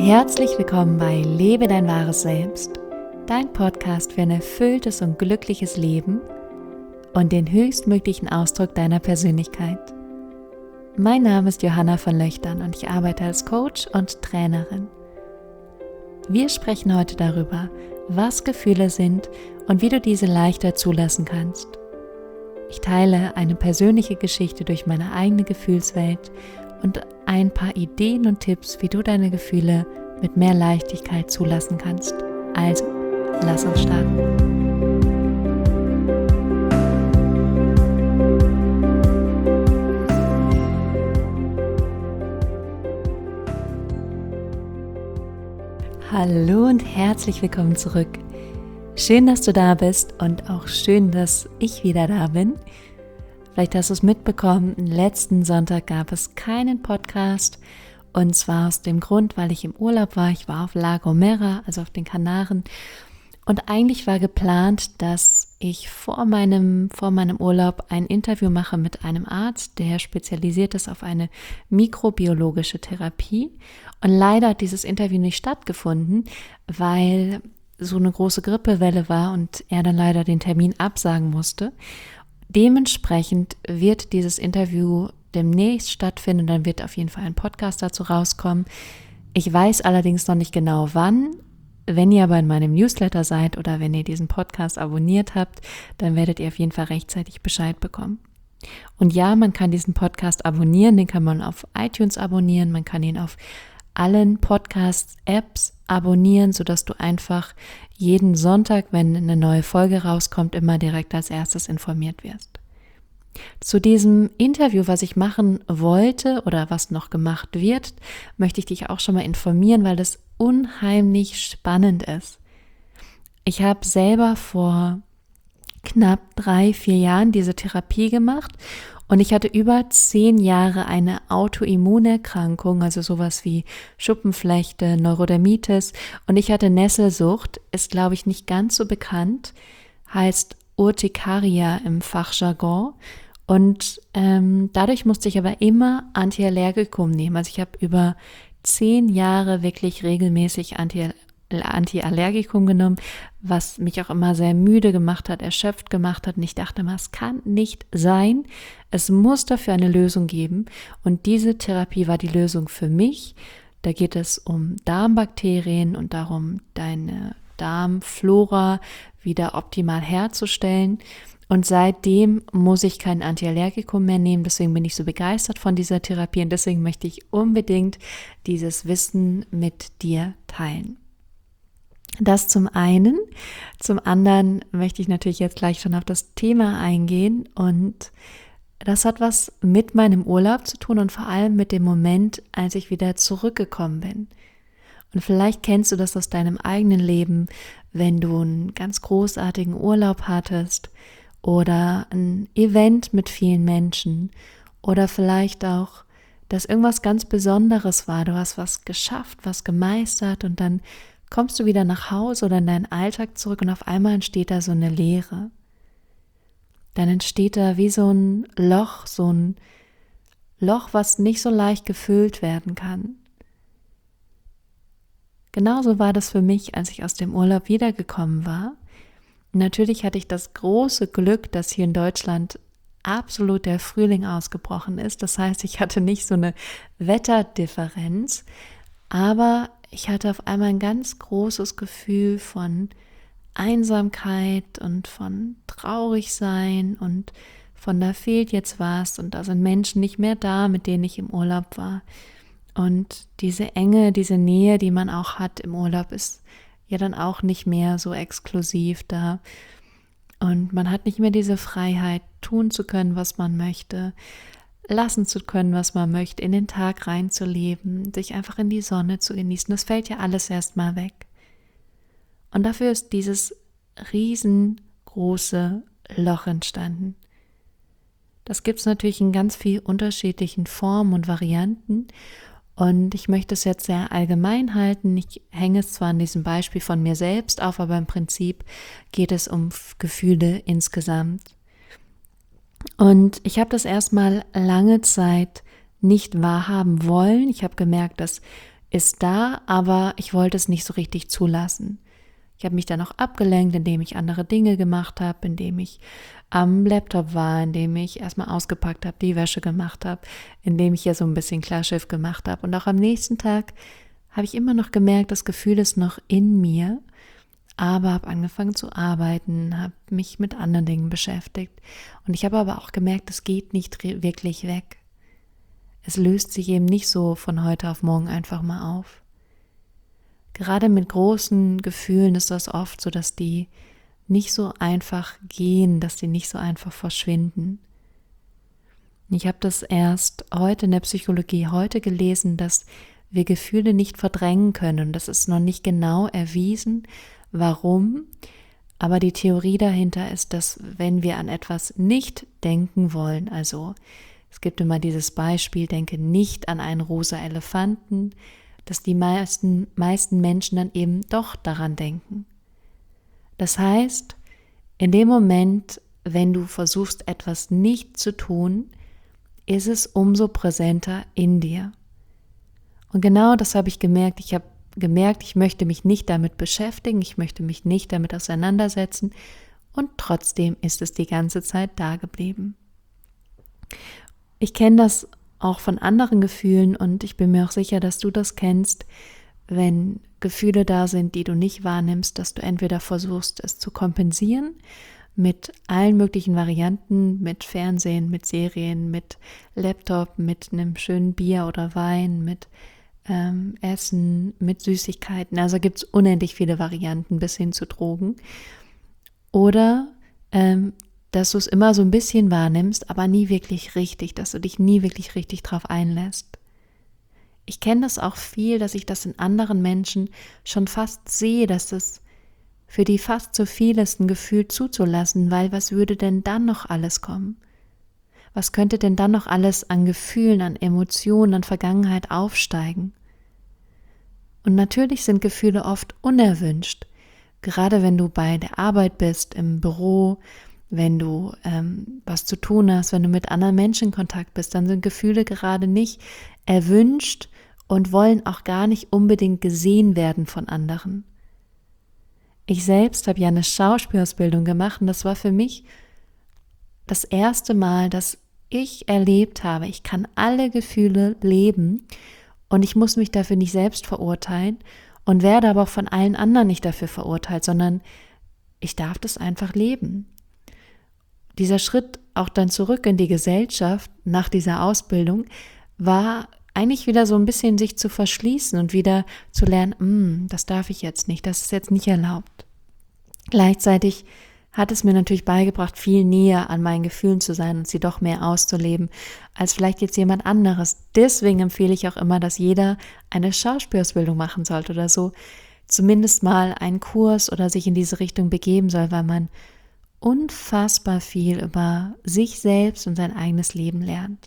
Herzlich willkommen bei Lebe dein wahres Selbst, dein Podcast für ein erfülltes und glückliches Leben und den höchstmöglichen Ausdruck deiner Persönlichkeit. Mein Name ist Johanna von Löchtern und ich arbeite als Coach und Trainerin. Wir sprechen heute darüber, was Gefühle sind und wie du diese leichter zulassen kannst. Ich teile eine persönliche Geschichte durch meine eigene Gefühlswelt und ein paar Ideen und Tipps, wie du deine Gefühle mit mehr Leichtigkeit zulassen kannst. Also, lass uns starten. Hallo und herzlich willkommen zurück. Schön, dass du da bist und auch schön, dass ich wieder da bin. Vielleicht hast du es mitbekommen, letzten Sonntag gab es keinen Podcast und zwar aus dem Grund, weil ich im Urlaub war. Ich war auf La Gomera, also auf den Kanaren, und eigentlich war geplant, dass ich vor meinem Urlaub ein Interview mache mit einem Arzt, der spezialisiert ist auf eine mikrobiologische Therapie, und leider hat dieses Interview nicht stattgefunden, weil so eine große Grippewelle war und er dann leider den Termin absagen musste. Dementsprechend wird dieses Interview demnächst stattfinden, dann wird auf jeden Fall ein Podcast dazu rauskommen. Ich weiß allerdings noch nicht genau wann. Wenn ihr aber in meinem Newsletter seid oder wenn ihr diesen Podcast abonniert habt, dann werdet ihr auf jeden Fall rechtzeitig Bescheid bekommen. Und ja, man kann diesen Podcast abonnieren, den kann man auf iTunes abonnieren, man kann ihn auf allen Podcast-Apps abonnieren, sodass du einfach jeden Sonntag, wenn eine neue Folge rauskommt, immer direkt als erstes informiert wirst. Zu diesem Interview, was ich machen wollte oder was noch gemacht wird, möchte ich dich auch schon mal informieren, weil das unheimlich spannend ist. Ich habe selber vor knapp 3-4 Jahren diese Therapie gemacht und ich hatte über 10 Jahre eine Autoimmunerkrankung, also sowas wie Schuppenflechte, Neurodermitis, und ich hatte Nesselsucht, ist glaube ich nicht ganz so bekannt, heißt Urtikaria im Fachjargon, und dadurch musste ich aber immer Antiallergikum nehmen. Also ich habe über 10 Jahre wirklich regelmäßig Antiallergikum genommen, was mich auch immer sehr müde gemacht hat, erschöpft gemacht hat. Und ich dachte mal, es kann nicht sein. Es muss dafür eine Lösung geben. Und diese Therapie war die Lösung für mich. Da geht es um Darmbakterien und darum, deine Darmflora wieder optimal herzustellen. Und seitdem muss ich kein Antiallergikum mehr nehmen. Deswegen bin ich so begeistert von dieser Therapie und deswegen möchte ich unbedingt dieses Wissen mit dir teilen. Das zum einen. Zum anderen möchte ich natürlich jetzt gleich schon auf das Thema eingehen, und das hat was mit meinem Urlaub zu tun und vor allem mit dem Moment, als ich wieder zurückgekommen bin. Und vielleicht kennst du das aus deinem eigenen Leben, wenn du einen ganz großartigen Urlaub hattest oder ein Event mit vielen Menschen oder vielleicht auch, dass irgendwas ganz Besonderes war. Du hast was geschafft, was gemeistert und dann kommst du wieder nach Hause oder in deinen Alltag zurück und auf einmal entsteht da so eine Leere. Dann entsteht da wie so ein Loch, was nicht so leicht gefüllt werden kann. Genauso war das für mich, als ich aus dem Urlaub wiedergekommen war. Natürlich hatte ich das große Glück, dass hier in Deutschland absolut der Frühling ausgebrochen ist. Das heißt, ich hatte nicht so eine Wetterdifferenz, aber ich hatte auf einmal ein ganz großes Gefühl von Einsamkeit und von Traurigsein und von da fehlt jetzt was und da sind Menschen nicht mehr da, mit denen ich im Urlaub war. Und diese Enge, diese Nähe, die man auch hat im Urlaub, ist ja dann auch nicht mehr so exklusiv da. Und man hat nicht mehr diese Freiheit, tun zu können, was man möchte, lassen zu können, was man möchte, in den Tag reinzuleben, sich einfach in die Sonne zu genießen. Das fällt ja alles erstmal weg. Und dafür ist dieses riesengroße Loch entstanden. Das gibt es natürlich in ganz vielen unterschiedlichen Formen und Varianten. Und ich möchte es jetzt sehr allgemein halten. Ich hänge es zwar an diesem Beispiel von mir selbst auf, aber im Prinzip geht es um Gefühle insgesamt. Und ich habe das erstmal lange Zeit nicht wahrhaben wollen. Ich habe gemerkt, dass ist da, aber ich wollte es nicht so richtig zulassen. Ich habe mich dann auch abgelenkt, indem ich andere Dinge gemacht habe, indem ich am Laptop war, indem ich erstmal ausgepackt habe, die Wäsche gemacht habe, indem ich ja so ein bisschen Klarschiff gemacht habe. Und auch am nächsten Tag habe ich immer noch gemerkt, das Gefühl ist noch in mir, aber habe angefangen zu arbeiten, habe mich mit anderen Dingen beschäftigt. Und ich habe aber auch gemerkt, es geht nicht wirklich weg. Es löst sich eben nicht so von heute auf morgen einfach mal auf. Gerade mit großen Gefühlen ist das oft so, dass die nicht so einfach gehen, dass die nicht so einfach verschwinden. Ich habe das erst heute in der Psychologie gelesen, dass wir Gefühle nicht verdrängen können. Das ist noch nicht genau erwiesen, warum. Aber die Theorie dahinter ist, dass wenn wir an etwas nicht denken wollen, also es gibt immer dieses Beispiel, denke nicht an einen rosa Elefanten, dass die meisten Menschen dann eben doch daran denken. Das heißt, in dem Moment, wenn du versuchst, etwas nicht zu tun, ist es umso präsenter in dir. Und genau das habe ich gemerkt. Ich habe gemerkt, ich möchte mich nicht damit beschäftigen, ich möchte mich nicht damit auseinandersetzen und trotzdem ist es die ganze Zeit da geblieben. Ich kenne das auch von anderen Gefühlen und ich bin mir auch sicher, dass du das kennst, wenn Gefühle da sind, die du nicht wahrnimmst, dass du entweder versuchst, es zu kompensieren mit allen möglichen Varianten, mit Fernsehen, mit Serien, mit Laptop, mit einem schönen Bier oder Wein, mit Essen, mit Süßigkeiten. Also gibt es unendlich viele Varianten bis hin zu Drogen. Oder dass du es immer so ein bisschen wahrnimmst, aber nie wirklich richtig, dass du dich nie wirklich richtig drauf einlässt. Ich kenne das auch viel, dass ich das in anderen Menschen schon fast sehe, dass es für die fast zu viel ist, ein Gefühl zuzulassen, weil was würde denn dann noch alles kommen? Was könnte denn dann noch alles an Gefühlen, an Emotionen, an Vergangenheit aufsteigen? Und natürlich sind Gefühle oft unerwünscht, gerade wenn du bei der Arbeit bist, im Büro, wenn du was zu tun hast, wenn du mit anderen Menschen in Kontakt bist, dann sind Gefühle gerade nicht erwünscht und wollen auch gar nicht unbedingt gesehen werden von anderen. Ich selbst habe ja eine Schauspielausbildung gemacht und das war für mich das erste Mal, dass ich erlebt habe, ich kann alle Gefühle leben und ich muss mich dafür nicht selbst verurteilen und werde aber auch von allen anderen nicht dafür verurteilt, sondern ich darf das einfach leben. Dieser Schritt auch dann zurück in die Gesellschaft nach dieser Ausbildung war eigentlich wieder so ein bisschen sich zu verschließen und wieder zu lernen, das darf ich jetzt nicht, das ist jetzt nicht erlaubt. Gleichzeitig hat es mir natürlich beigebracht, viel näher an meinen Gefühlen zu sein und sie doch mehr auszuleben, als vielleicht jetzt jemand anderes. Deswegen empfehle ich auch immer, dass jeder eine Schauspielausbildung machen sollte oder so, zumindest mal einen Kurs oder sich in diese Richtung begeben soll, weil man unfassbar viel über sich selbst und sein eigenes Leben lernt.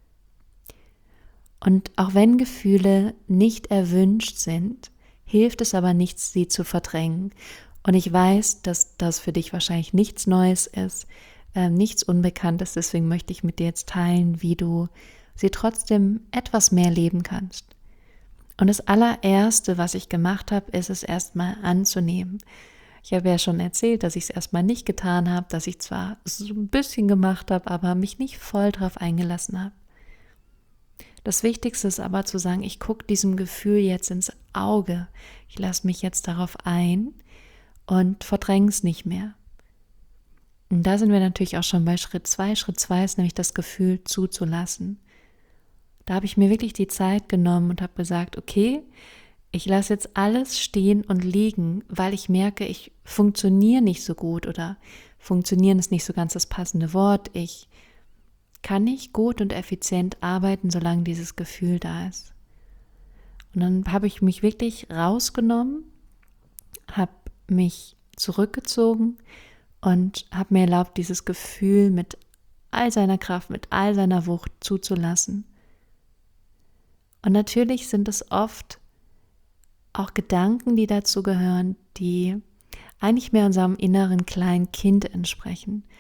Und auch wenn Gefühle nicht erwünscht sind, hilft es aber nichts, sie zu verdrängen. Und ich weiß, dass das für dich wahrscheinlich nichts Neues ist, nichts Unbekanntes, deswegen möchte ich mit dir jetzt teilen, wie du sie trotzdem etwas mehr leben kannst. Und das allererste, was ich gemacht habe, ist es erstmal anzunehmen. Ich habe ja schon erzählt, dass ich es erstmal nicht getan habe, dass ich zwar so ein bisschen gemacht habe, aber mich nicht voll drauf eingelassen habe. Das Wichtigste ist aber zu sagen, ich gucke diesem Gefühl jetzt ins Auge. Ich lasse mich jetzt darauf ein und verdränge es nicht mehr. Und da sind wir natürlich auch schon bei Schritt 2. Schritt 2 ist nämlich das Gefühl zuzulassen. Da habe ich mir wirklich die Zeit genommen und habe gesagt, okay, ich lasse jetzt alles stehen und liegen, weil ich merke, ich funktioniere nicht so gut oder funktionieren ist nicht so ganz das passende Wort. Ich kann nicht gut und effizient arbeiten, solange dieses Gefühl da ist. Und dann habe ich mich wirklich rausgenommen, habe mich zurückgezogen und habe mir erlaubt, dieses Gefühl mit all seiner Kraft, mit all seiner Wucht zuzulassen. Und natürlich sind es oft auch Gedanken, die dazu gehören, die eigentlich mehr unserem inneren kleinen Kind entsprechen.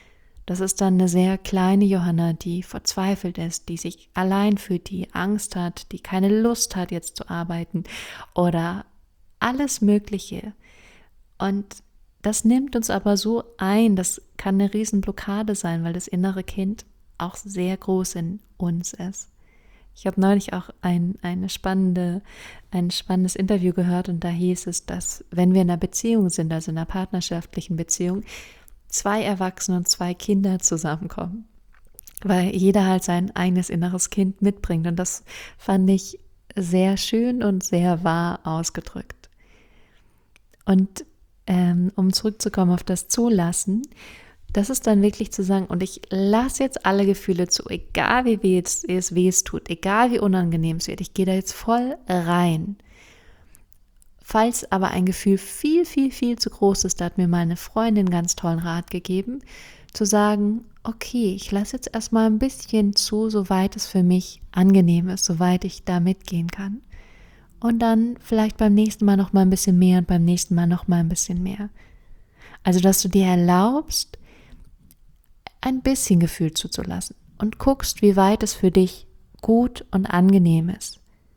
Das ist dann eine sehr kleine Johanna, die verzweifelt ist, die sich allein fühlt, die Angst hat, die keine Lust hat, jetzt zu arbeiten oder alles Mögliche. Und das nimmt uns aber so ein, das kann eine Riesenblockade sein, weil das innere Kind auch sehr groß in uns ist. Ich habe neulich auch ein spannendes Interview gehört und da hieß es, dass wenn wir in einer Beziehung sind, also in einer partnerschaftlichen Beziehung, 2 Erwachsene und 2 Kinder zusammenkommen, weil jeder halt sein eigenes inneres Kind mitbringt und das fand ich sehr schön und sehr wahr ausgedrückt. Und um zurückzukommen auf das Zulassen, das ist dann wirklich zu sagen, und ich lasse jetzt alle Gefühle zu, egal wie weh es tut, egal wie unangenehm es wird, ich gehe da jetzt voll rein. Falls aber ein Gefühl viel, viel, viel zu groß ist, da hat mir meine Freundin einen ganz tollen Rat gegeben, zu sagen, okay, ich lasse jetzt erstmal ein bisschen zu, soweit es für mich angenehm ist, soweit ich da mitgehen kann. Und dann vielleicht beim nächsten Mal noch mal ein bisschen mehr und beim nächsten Mal noch mal ein bisschen mehr. Also, dass du dir erlaubst, ein bisschen Gefühl zuzulassen und guckst, wie weit es für dich gut und angenehm ist.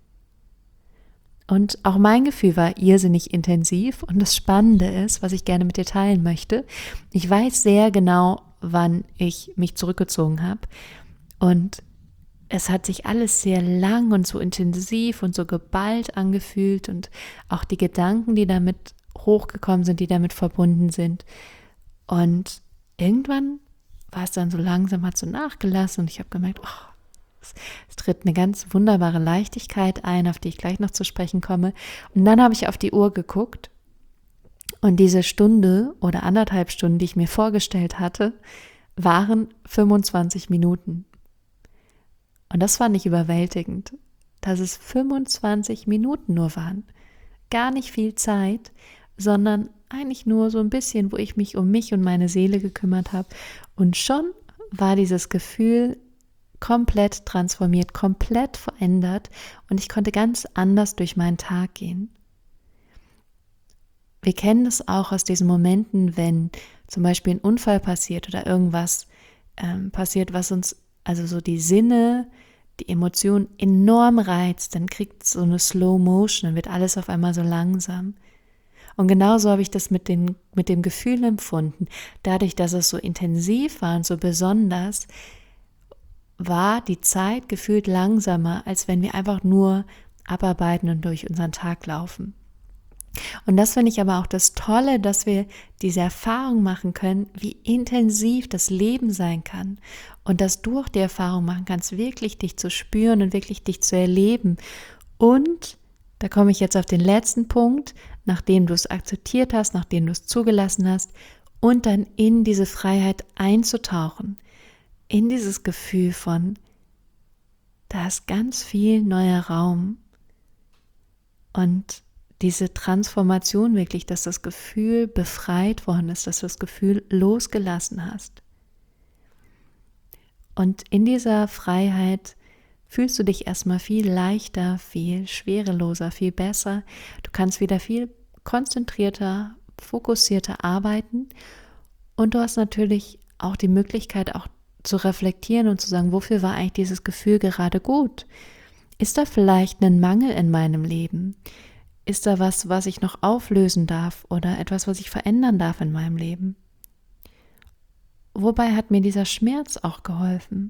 Und auch mein Gefühl war irrsinnig intensiv und das Spannende ist, was ich gerne mit dir teilen möchte, ich weiß sehr genau, wann ich mich zurückgezogen habe und es hat sich alles sehr lang und so intensiv und so geballt angefühlt und auch die Gedanken, die damit hochgekommen sind, die damit verbunden sind. Und irgendwann war es dann so langsam, hat so nachgelassen und ich habe gemerkt, es tritt eine ganz wunderbare Leichtigkeit ein, auf die ich gleich noch zu sprechen komme. Und dann habe ich auf die Uhr geguckt und diese Stunde oder 1,5 Stunden, die ich mir vorgestellt hatte, waren 25 Minuten. Und das fand ich überwältigend, dass es 25 Minuten nur waren. Gar nicht viel Zeit, sondern eigentlich nur so ein bisschen, wo ich mich um mich und meine Seele gekümmert habe. Und schon war dieses Gefühl komplett transformiert, komplett verändert und ich konnte ganz anders durch meinen Tag gehen. Wir kennen es auch aus diesen Momenten, wenn zum Beispiel ein Unfall passiert oder irgendwas passiert, was uns, also so die Sinne, die Emotionen enorm reizt, dann kriegt es so eine Slow Motion, dann wird alles auf einmal so langsam. Und genauso habe ich das mit dem Gefühl empfunden. Dadurch, dass es so intensiv war und so besonders, war die Zeit gefühlt langsamer, als wenn wir einfach nur abarbeiten und durch unseren Tag laufen. Und das finde ich aber auch das Tolle, dass wir diese Erfahrung machen können, wie intensiv das Leben sein kann und dass du auch die Erfahrung machen kannst, wirklich dich zu spüren und wirklich dich zu erleben. Und da komme ich jetzt auf den letzten Punkt, nachdem du es akzeptiert hast, nachdem du es zugelassen hast und dann in diese Freiheit einzutauchen, in dieses Gefühl von, da ist ganz viel neuer Raum und diese Transformation wirklich, dass das Gefühl befreit worden ist, dass du das Gefühl losgelassen hast. Und in dieser Freiheit fühlst du dich erstmal viel leichter, viel schwereloser, viel besser. Du kannst wieder viel konzentrierter, fokussierter arbeiten und du hast natürlich auch die Möglichkeit, auch zu reflektieren und zu sagen, wofür war eigentlich dieses Gefühl gerade gut? Ist da vielleicht ein Mangel in meinem Leben? Ist da was ich noch auflösen darf oder etwas, was ich verändern darf in meinem Leben? Wobei hat mir dieser Schmerz auch geholfen?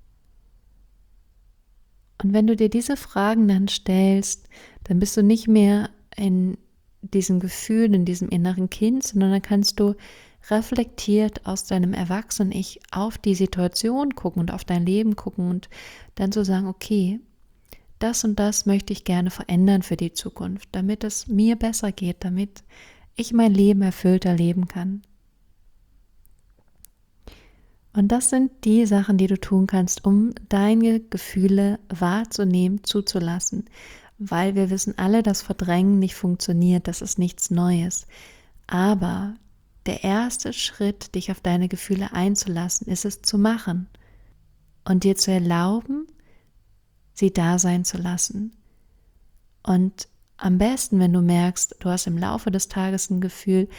Und wenn du dir diese Fragen dann stellst, dann bist du nicht mehr in diesem Gefühl, in diesem inneren Kind, sondern dann kannst du reflektiert aus deinem Erwachsenen-Ich auf die Situation gucken und auf dein Leben gucken und dann so sagen, okay, das und das möchte ich gerne verändern für die Zukunft, damit es mir besser geht, damit ich mein Leben erfüllter leben kann. Und das sind die Sachen, die du tun kannst, um deine Gefühle wahrzunehmen, zuzulassen. Weil wir wissen alle, dass Verdrängen nicht funktioniert, das ist nichts Neues. Aber der erste Schritt, dich auf deine Gefühle einzulassen, ist es zu machen und dir zu erlauben, sie da sein zu lassen. Und am besten, wenn du merkst, du hast im Laufe des Tages ein Gefühl,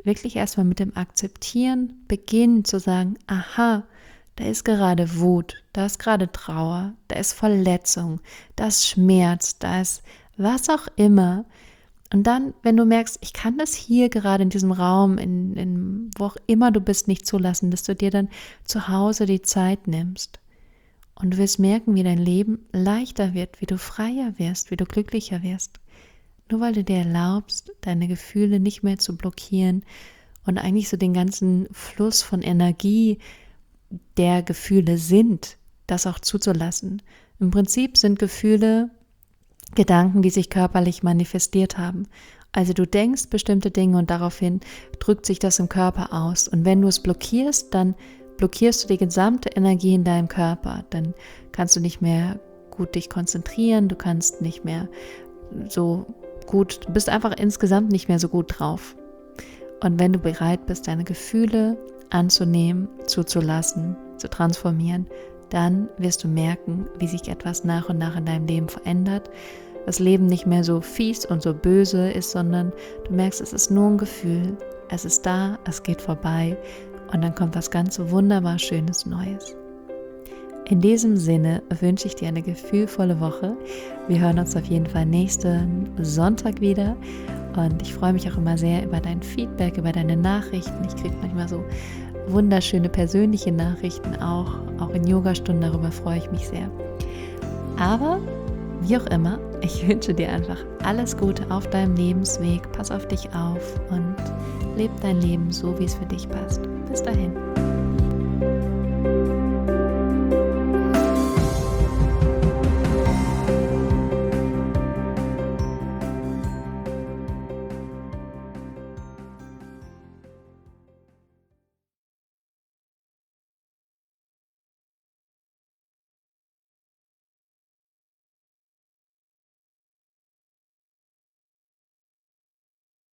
wirklich erstmal mit dem Akzeptieren beginnen zu sagen, aha, da ist gerade Wut, da ist gerade Trauer, da ist Verletzung, da ist Schmerz, da ist was auch immer. Und dann, wenn du merkst, ich kann das hier gerade in diesem Raum, wo auch immer du bist, nicht zulassen, dass du dir dann zu Hause die Zeit nimmst. Und du wirst merken, wie dein Leben leichter wird, wie du freier wirst, wie du glücklicher wirst. Nur weil du dir erlaubst, deine Gefühle nicht mehr zu blockieren und eigentlich so den ganzen Fluss von Energie, der Gefühle sind, das auch zuzulassen. Im Prinzip sind Gefühle Gedanken, die sich körperlich manifestiert haben. Also du denkst bestimmte Dinge und daraufhin drückt sich das im Körper aus. Und wenn du es blockierst, dann blockierst du die gesamte Energie in deinem Körper. Dann kannst du nicht mehr gut dich konzentrieren, du kannst nicht mehr so gut, du bist einfach insgesamt nicht mehr so gut drauf. Und wenn du bereit bist, deine Gefühle anzunehmen, zuzulassen, zu transformieren, dann wirst du merken, wie sich etwas nach und nach in deinem Leben verändert. Das Leben nicht mehr so fies und so böse ist, sondern du merkst, es ist nur ein Gefühl. Es ist da, es geht vorbei und dann kommt was ganz wunderbar Schönes Neues. In diesem Sinne wünsche ich dir eine gefühlvolle Woche. Wir hören uns auf jeden Fall nächsten Sonntag wieder und ich freue mich auch immer sehr über dein Feedback, über deine Nachrichten. Ich kriege manchmal so wunderschöne persönliche Nachrichten auch in Yogastunden, darüber freue ich mich sehr. Aber wie auch immer, ich wünsche dir einfach alles Gute auf deinem Lebensweg, pass auf dich auf und leb dein Leben so, wie es für dich passt. Bis dahin.